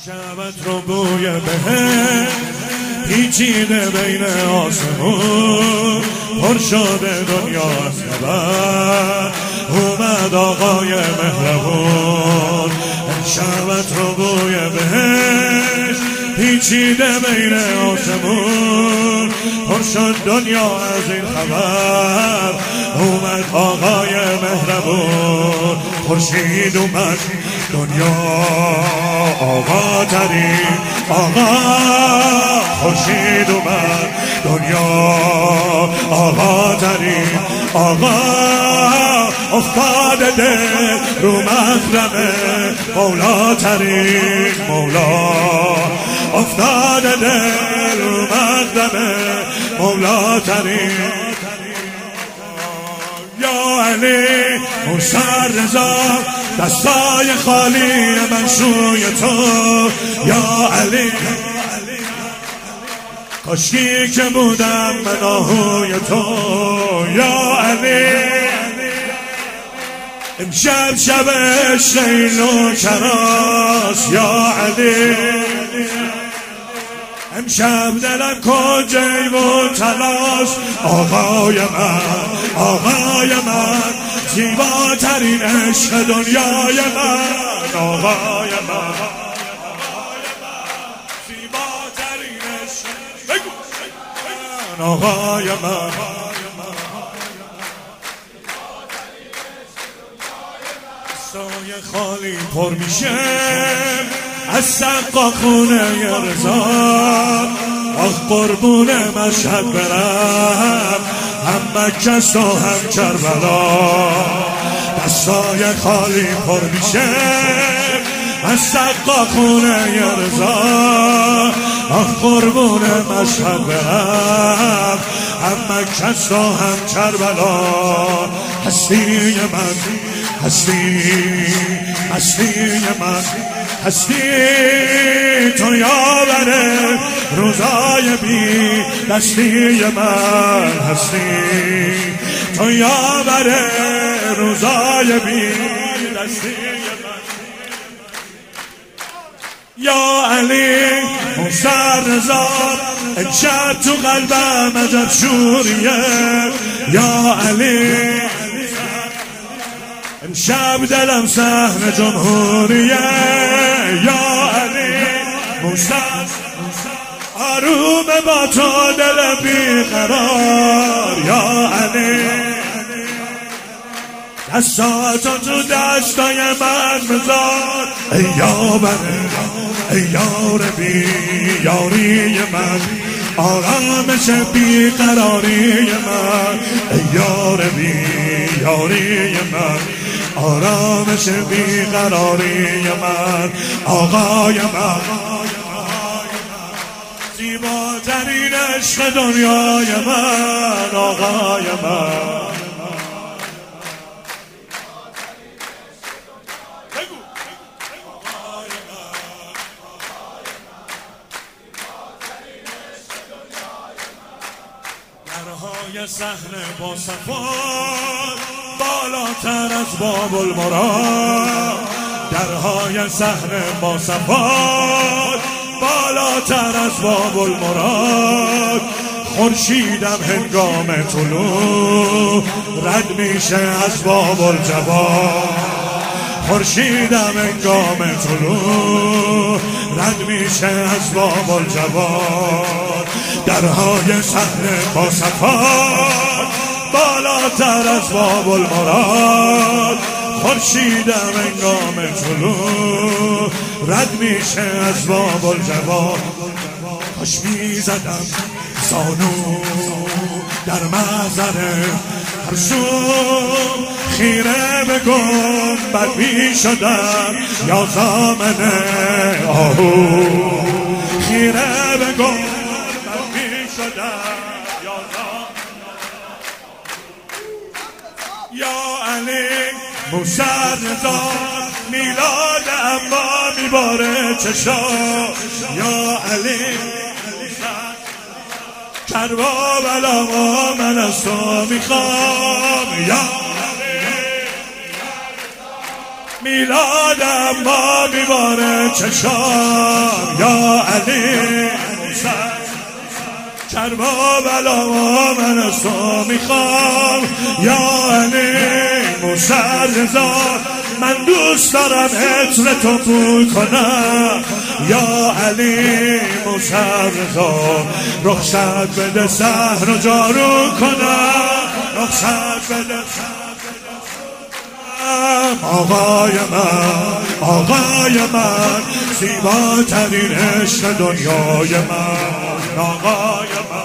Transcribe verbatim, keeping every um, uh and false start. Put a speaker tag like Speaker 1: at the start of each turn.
Speaker 1: شبت رو بوی بهشت پیچیده بین آسمون، پر شده دنیا از خبر، اومد آقای مهربون. شبت رو بوی بهشت پیچیده بین آسمون، پر شد دنیا از این خبر، اومد آقای مهربون. خورشید اومد دنیا آقا ترین آقا، خورشید اومد دنیا آقا ترین آقا، افتاده دل رو محرم مولا ترین مولا، افتاده دل رو محرم مولا ترین. یا علی موسی رضا دستای خالی من سوی تو، یا علی کاشکی که بودم من آهوی تو، یا علی امشب شب شیل و کراس، یا علی امشب دلم کجی و تلاش، آقای من آقای من زیباترین عشق دنیای من، آقای من زیباترین عشق من، آقای من سایه خالی پر میشه از سقا خونه رضا، آخ قربون مشهد برم، هم مکه و هم کربلا. دستای خالی پر میشه از سقا خونه رضا، آخ قربون مشهد برم، هم مکه و هم کربلا. هستی من هستی هستی من هستی تو یاور روزای بی دستی من، هستی تو یاور روزای بی دستی من. یا علی موسی رضا امشب تو قلبم عجب شوریه، یا علی امشب دلم صحن جمهوریه، یا علی موسی آروم با تو دل بیقرار، یا علی دستاتو تو دستای من بذار، ای یاور ای یار بی یاری من، آرامش بیقراری من، ای یار بی یاری من، آرامش بیقراری من، آقای من زیباترین عشق دنیای من، آقای من درهای صحنه با صفات بالاتر از باب المراد، درهای صحنه با صفات بالاتر از باب المراد. خورشیدم هنگام طلوع رد میشه از باب الجواد، خورشیدم هنگام طلوع رد میشه از باب الجواد. درهای صحنه با صفات بالاتر از باب المراد، خورشیدم هنگام طلوع رد میشه از باب الجواد. کاش میزدم زانو در محضر هر شوم، خیره به گنبد میشدم یا زامنه آهو، خیره به گنبد میشدم یا زامنه. یا علی موسی رضا میلاد اما میباره چشا، یا علی کربلا و من از تو میخوام، یا میلادم با میباره چشام یا علی کرب و بلا و من از تو میخوام یا علی موسی رضا من دوست دارم عطر تو بو کنم یا علی موسی رضا رخصت بده سحر و جارو کنم رخصت بده آقای من آقای من زیباترین عشق دنیای من آقای من